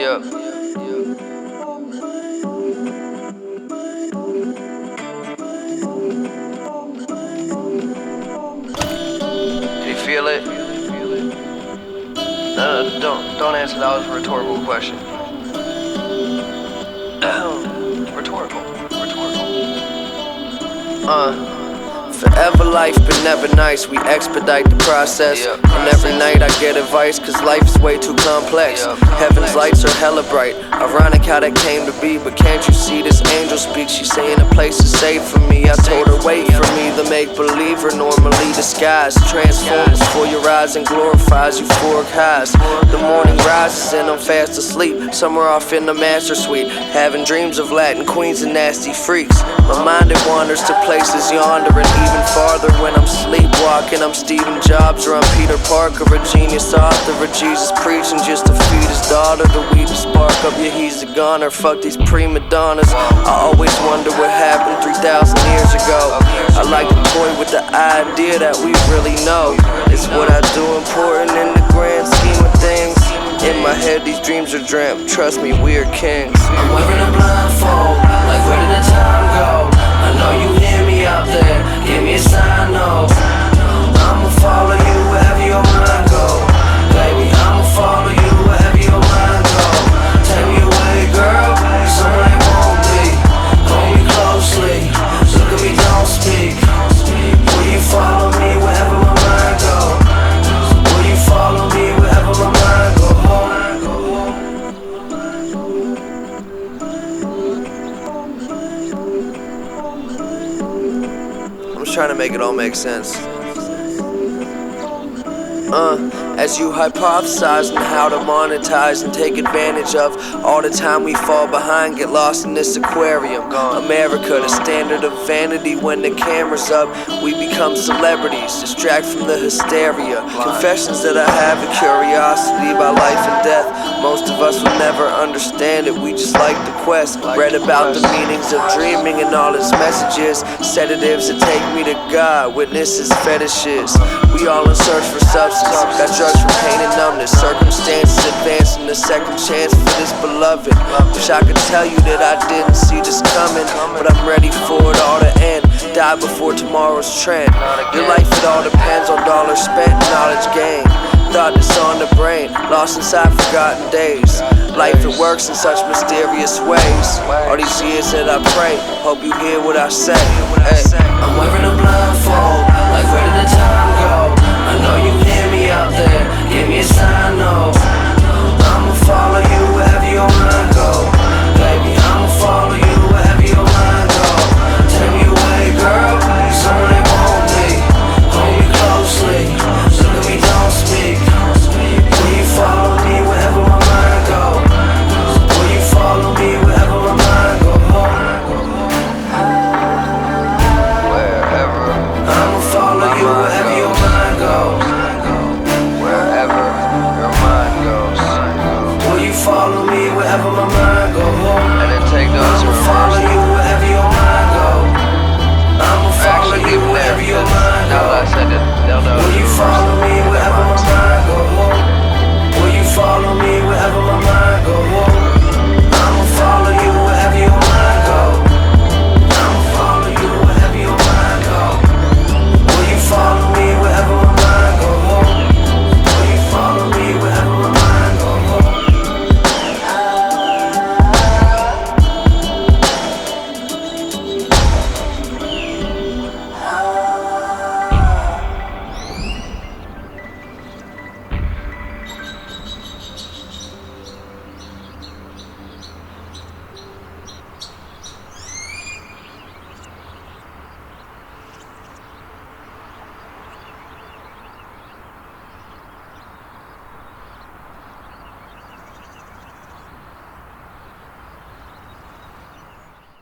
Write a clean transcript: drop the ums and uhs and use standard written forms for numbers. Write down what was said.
Yeah. Can you feel it? No, don't answer. That was a rhetorical question. Rhetorical. Forever life, but never nice. We expedite the process. And every night I get advice, cause life's way too complex. Heaven's lights are hella bright. Ironic how that came to be, but can't you see this angel speak? She's saying a place is safe for me. I told her wait for me. The make-believer normally disguised transforms before your eyes and glorifies euphoric highs. The morning rises and I'm fast asleep, somewhere off in the master suite, having dreams of Latin queens and nasty freaks. My mind it wanders to places yonder and even farther when I'm sleepwalking. I'm Stephen Jobs or I'm Peter Parker, a genius author, or Jesus preaching just to feed his daughter. The weed to spark up, yeah, he's a goner. Fuck these prima donnas. I always wonder what happened 3,000 years ago. I like to toy with the idea that we really know. Is what I do important in the grand scheme of things? In my head these dreams are dreamt. Trust me, we are kings. I'm wearing a blindfold, like where did the time go? I know you hear me out there, give me a sign, no. I'ma follow you wherever your mind go. Baby, I'ma follow you wherever your mind go. Take me away, girl, somewhere it won't be. Hold me closely, look at me, don't speak. Will you follow me wherever my mind go? Will you follow me wherever my mind go? I'm just trying to make it all make sense. As you hypothesize on how to monetize and take advantage of all the time we fall behind, get lost in this aquarium. America, the standard of vanity. When the camera's up, we become celebrities, distract from the hysteria. Confessions that I have, a curiosity about life and death. Most of us will never understand it, we just like the quest. Read about the meanings of dreaming and all its messages. Sedatives that take me to God, witnesses fetishes. We all in search for substance, got drugs for pain and numbness. Circumstances advancing the second chance for this beloved. Wish I could tell you that I didn't see this coming, but I'm ready for it all to end. Die before tomorrow's trend. Your life, it all depends on dollars spent, knowledge gained. Thought that's on the brain, lost inside forgotten days. Life, it works in such mysterious ways. All these years that I pray, hope you hear what I say. I'm wearing a blindfold,